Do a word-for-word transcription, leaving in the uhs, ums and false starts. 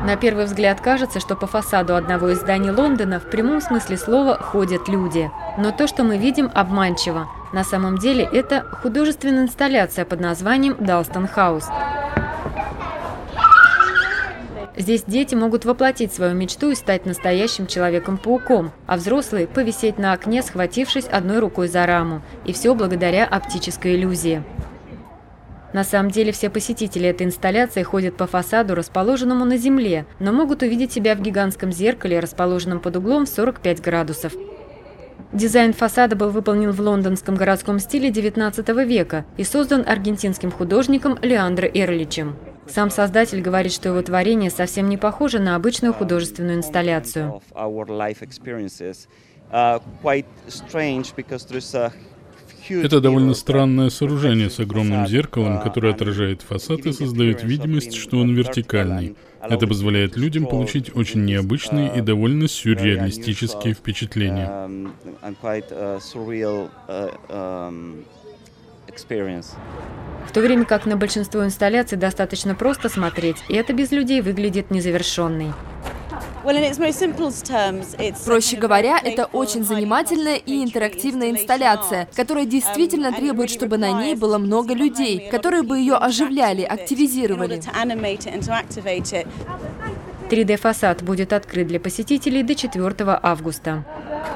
На первый взгляд кажется, что по фасаду одного из зданий Лондона в прямом смысле слова ходят люди. Но то, что мы видим, обманчиво. На самом деле это художественная инсталляция под названием «Далстон Хаус». Здесь дети могут воплотить свою мечту и стать настоящим Человеком-пауком, а взрослые – повисеть на окне, схватившись одной рукой за раму. И все благодаря оптической иллюзии. На самом деле все посетители этой инсталляции ходят по фасаду, расположенному на земле, но могут увидеть себя в гигантском зеркале, расположенном под углом в сорок пять градусов. Дизайн фасада был выполнен в лондонском городском стиле девятнадцатого века и создан аргентинским художником Леандро Эрличем. Сам создатель говорит, что его творение совсем не похоже на обычную художественную инсталляцию. Это довольно странное сооружение с огромным зеркалом, которое отражает фасад и создает видимость, что он вертикальный. Это позволяет людям получить очень необычные и довольно сюрреалистические впечатления. В то время как на большинство инсталляций достаточно просто смотреть, и это без людей выглядит незавершенной. Проще говоря, это очень занимательная и интерактивная инсталляция, которая действительно требует, чтобы на ней было много людей, которые бы ее оживляли, активизировали. три дэ-фасад будет открыт для посетителей до четвёртого августа.